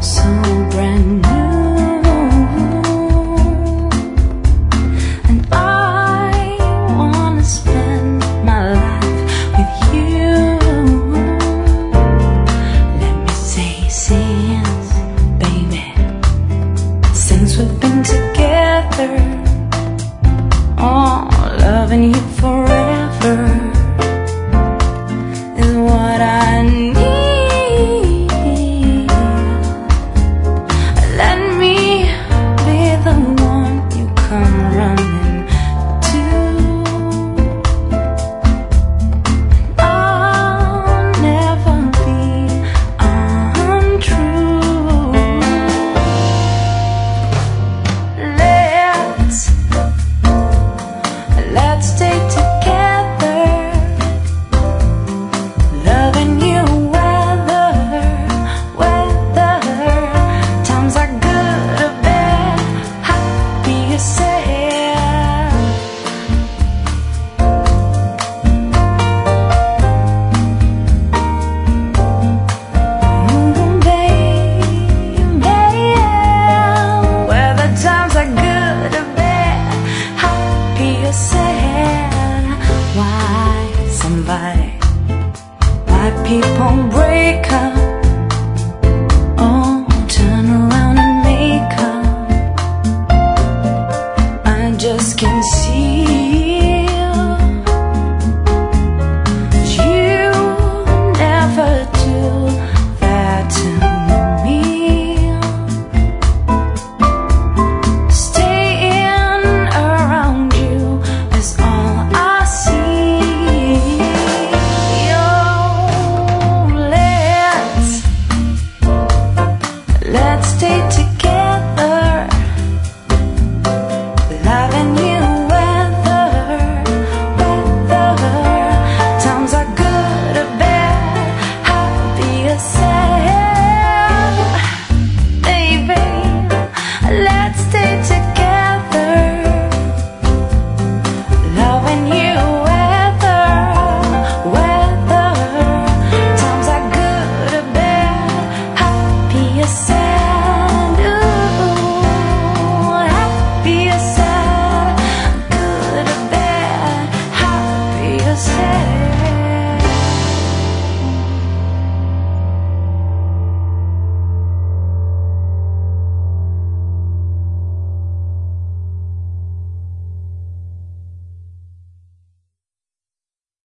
so brand new, and I wanna spend my life with you. Let me say since, baby, since we've been together, oh, loving you forever is what I need. Let me be the one you come running to. I'll never be untrue. Let's stay together, loving you whether times are good or bad, happy or sad. Baby, whether times are good or bad, happy or sad. Why people break up, oh, turn around and make up, I just can't see. You never do that to me. Staying around you is all I see. Oh, let's stay together.